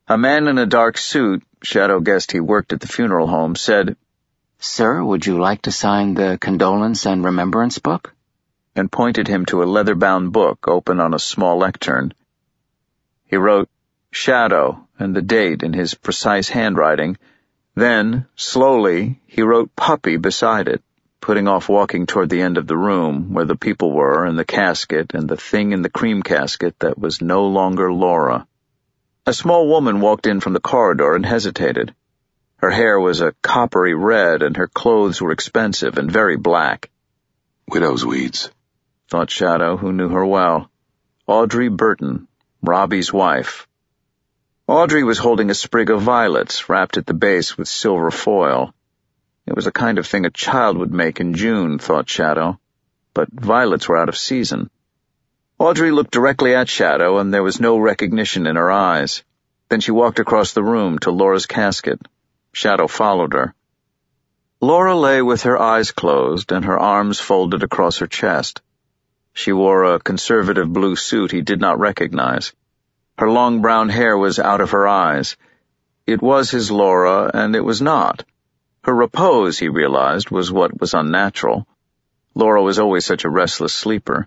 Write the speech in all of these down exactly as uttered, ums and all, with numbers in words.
A man in a dark suit, Shadow guessed he worked at the funeral home, said, "Sir, would you like to sign the condolence and remembrance book?" and pointed him to a leather-bound book open on a small lectern. He wrote Shadow and the date in his precise handwriting. Then, slowly, he wrote Puppy beside it, putting off walking toward the end of the room where the people were and the casket and the thing in the cream casket that was no longer Laura. A small woman walked in from the corridor and hesitated. Her hair was a coppery red and her clothes were expensive and very black. "Widow's weeds," thought Shadow, who knew her well. Audrey Burton, Robbie's wife. Audrey was holding a sprig of violets wrapped at the base with silver foil. It was the kind of thing a child would make in June, thought Shadow, but violets were out of season. Audrey looked directly at Shadow, and there was no recognition in her eyes. Then she walked across the room to Laura's casket. Shadow followed her. Laura lay with her eyes closed and her arms folded across her chest. She wore a conservative blue suit he did not recognize. Her long brown hair was out of her eyes. It was his Laura, and it was not. Her repose, he realized, was what was unnatural. Laura was always such a restless sleeper.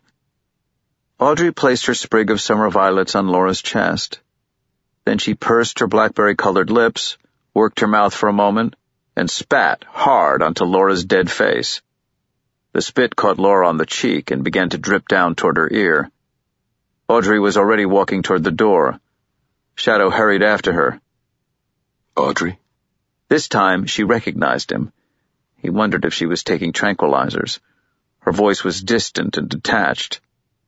Audrey placed her sprig of summer violets on Laura's chest. Then she pursed her blackberry-colored lips, worked her mouth for a moment, and spat hard onto Laura's dead face. The spit caught Laura on the cheek and began to drip down toward her ear. Audrey was already walking toward the door. Shadow hurried after her. "Audrey?" This time she recognized him. He wondered if she was taking tranquilizers. Her voice was distant and detached.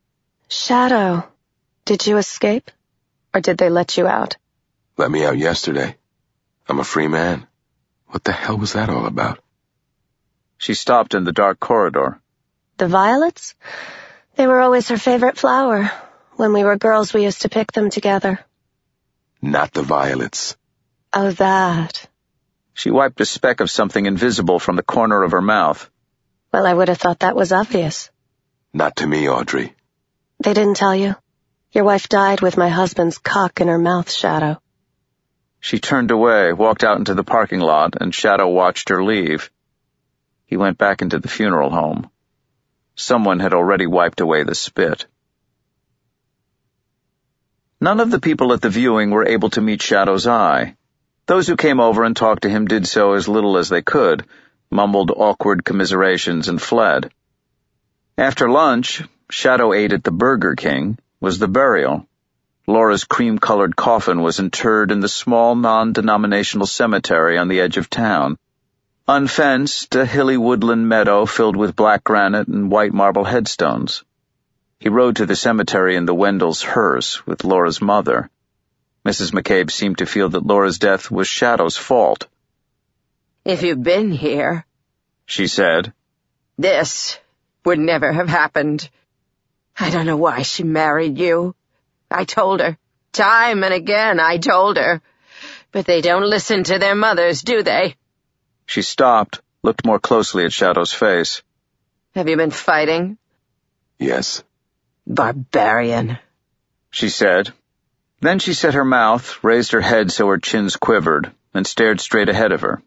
"Shadow, did you escape? Or did they let you out?" "Let me out yesterday. I'm a free man. What the hell was that all about?" She stopped in the dark corridor. "The violets? They were always her favorite flower. When we were girls, we used to pick them together." "Not the violets." "Oh, that." She wiped a speck of something invisible from the corner of her mouth. "Well, I would have thought that was obvious." "Not to me, Audrey." "They didn't tell you? Your wife died with my husband's cock in her mouth, Shadow." She turned away, walked out into the parking lot, and Shadow watched her leave. He went back into the funeral home. Someone had already wiped away the spit. None of the people at the viewing were able to meet Shadow's eye. Those who came over and talked to him did so as little as they could, mumbled awkward commiserations, and fled. After lunch, Shadow ate at the Burger King, was the burial. Laura's cream-colored coffin was interred in the small non-denominational cemetery on the edge of town. Unfenced, a hilly woodland meadow filled with black granite and white marble headstones. He rode to the cemetery in the Wendell's hearse with Laura's mother. Missus McCabe seemed to feel that Laura's death was Shadow's fault. "If you'd been here," she said, "this would never have happened. I don't know why she married you. I told her. Time and again I told her. But they don't listen to their mothers, do they?" She stopped, looked more closely at Shadow's face. "Have you been fighting?" "Yes." "Barbarian," she said. Then she set her mouth, raised her head so her chins quivered, and stared straight ahead of her.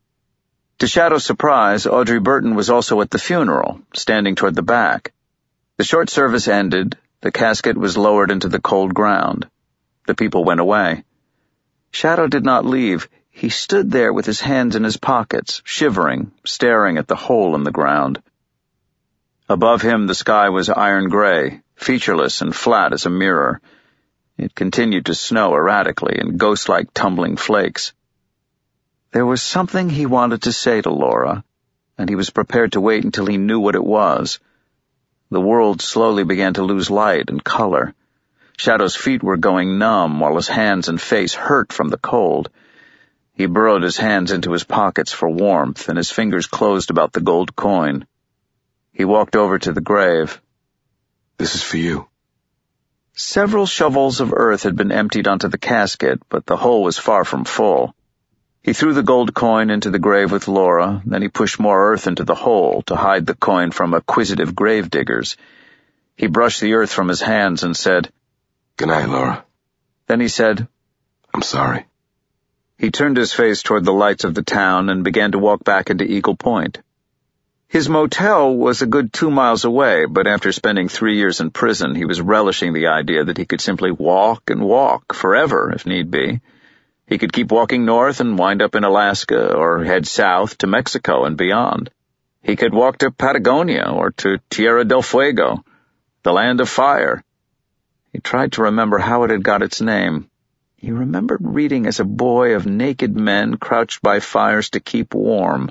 To Shadow's surprise, Audrey Burton was also at the funeral, standing toward the back. The short service ended, the casket was lowered into the cold ground. The people went away. Shadow did not leave. He stood there with his hands in his pockets, shivering, staring at the hole in the ground. Above him the sky was iron gray, featureless and flat as a mirror. It continued to snow erratically in ghost-like tumbling flakes. There was something he wanted to say to Laura, and he was prepared to wait until he knew what it was. The world slowly began to lose light and color. Shadow's feet were going numb while his hands and face hurt from the cold. He burrowed his hands into his pockets for warmth, and his fingers closed about the gold coin. He walked over to the grave. "This is for you." Several shovels of earth had been emptied onto the casket, but the hole was far from full. He threw the gold coin into the grave with Laura, then he pushed more earth into the hole to hide the coin from acquisitive grave diggers. He brushed the earth from his hands and said, "Good night, Laura." Then he said, I'm sorry. He turned his face toward the lights of the town and began to walk back into Eagle Point. His motel was a good two miles away, but after spending three years in prison, he was relishing the idea that he could simply walk and walk forever, if need be. He could keep walking north and wind up in Alaska, or head south to Mexico and beyond. He could walk to Patagonia or to Tierra del Fuego, the land of fire. He tried to remember how it had got its name. He remembered reading as a boy of naked men crouched by fires to keep warm.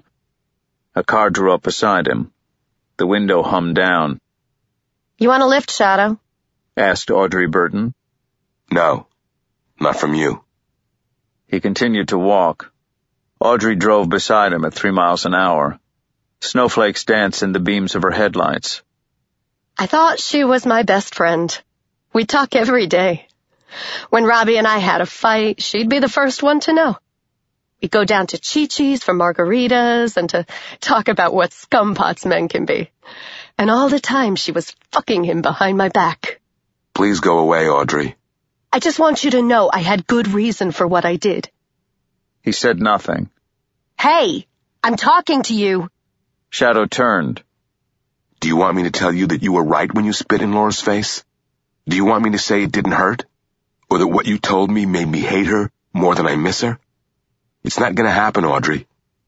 A car drew up beside him. The window hummed down. You want a lift, Shadow? Asked Audrey Burton. No, not from you. He continued to walk. Audrey drove beside him at three miles an hour. Snowflakes danced in the beams of her headlights. I thought she was my best friend. We talk every day. When Robbie and I had a fight, she'd be the first one to know. We'd go down to Chi-Chi's for margaritas and to talk about what scumpots men can be. And all the time she was fucking him behind my back. Please go away, Audrey. I just want you to know I had good reason for what I did. He said nothing. Hey, I'm talking to you. Shadow turned. Do you want me to tell you that you were right when you spit in Laura's face? Do you want me to say it didn't hurt? Or that what you told me made me hate her more than I miss her? It's not going to happen, Audrey.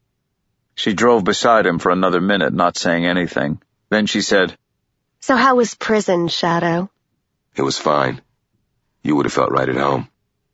She drove beside him for another minute, not saying anything. Then she said, So how was prison, Shadow? It was fine. You would have felt right at home.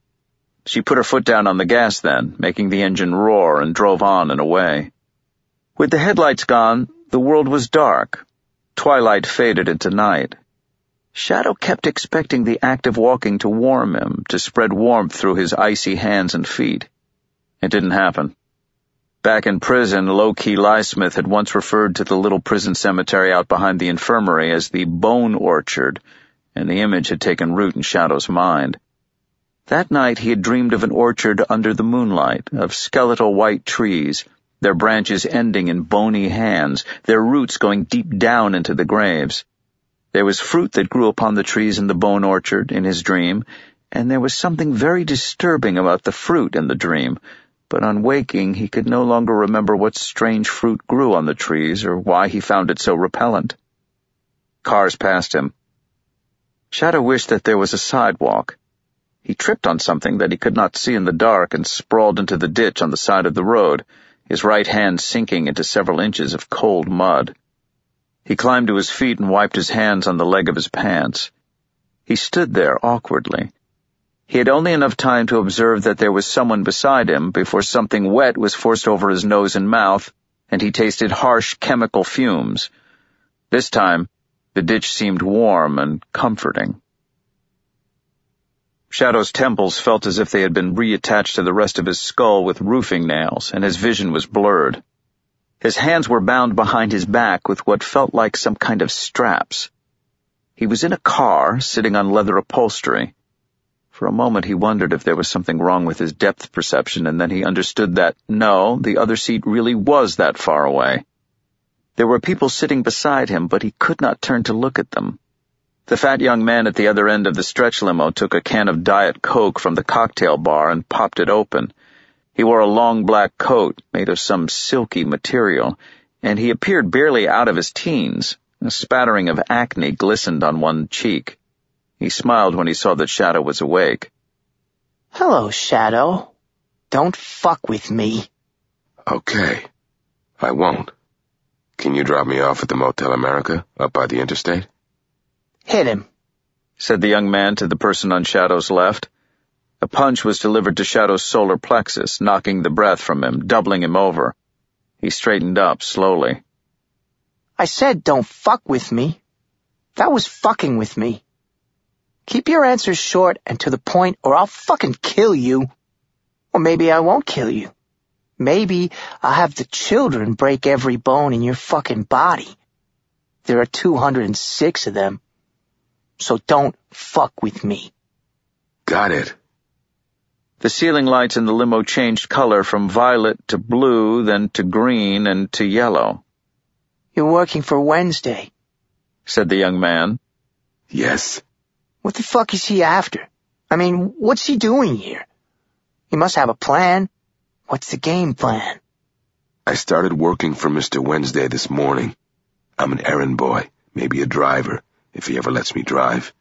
She put her foot down on the gas then, making the engine roar, and drove on and away. With the headlights gone, the world was dark. Twilight faded into night. Shadow kept expecting the act of walking to warm him, to spread warmth through his icy hands and feet. It didn't happen. Back in prison, Low-Key Lysmith had once referred to the little prison cemetery out behind the infirmary as the Bone Orchard, and the image had taken root in Shadow's mind. That night he had dreamed of an orchard under the moonlight, of skeletal white trees, their branches ending in bony hands, their roots going deep down into the graves. There was fruit that grew upon the trees in the Bone Orchard in his dream, and there was something very disturbing about the fruit in the dream, but on waking he could no longer remember what strange fruit grew on the trees or why he found it so repellent. Cars passed him. Shadow wished that there was a sidewalk. He tripped on something that he could not see in the dark and sprawled into the ditch on the side of the road, his right hand sinking into several inches of cold mud. He climbed to his feet and wiped his hands on the leg of his pants. He stood there awkwardly. He had only enough time to observe that there was someone beside him before something wet was forced over his nose and mouth, and he tasted harsh chemical fumes. This time, the ditch seemed warm and comforting. Shadow's temples felt as if they had been reattached to the rest of his skull with roofing nails, and his vision was blurred. His hands were bound behind his back with what felt like some kind of straps. He was in a car, sitting on leather upholstery. For a moment he wondered if there was something wrong with his depth perception, and then he understood that, no, the other seat really was that far away. There were people sitting beside him, but he could not turn to look at them. The fat young man at the other end of the stretch limo took a can of Diet Coke from the cocktail bar and popped it open. He wore a long black coat made of some silky material, and he appeared barely out of his teens. A spattering of acne glistened on one cheek. He smiled when he saw that Shadow was awake. Hello, Shadow. Don't fuck with me. Okay. I won't. Can you drop me off at the Motel America, up by the interstate? Hit him, said the young man to the person on Shadow's left. A punch was delivered to Shadow's solar plexus, knocking the breath from him, doubling him over. He straightened up slowly. I said don't fuck with me. That was fucking with me. Keep your answers short and to the point, or I'll fucking kill you. Or maybe I won't kill you. Maybe I'll have the children break every bone in your fucking body. There are two hundred six of them. So don't fuck with me. Got it. The ceiling lights in the limo changed color from violet to blue, then to green, and to yellow. You're working for Wednesday, said the young man. Yes. What the fuck is he after? I mean, what's he doing here? You must have a plan. What's the game plan? I started working for Mister Wednesday this morning. I'm an errand boy, maybe a driver, if he ever lets me drive.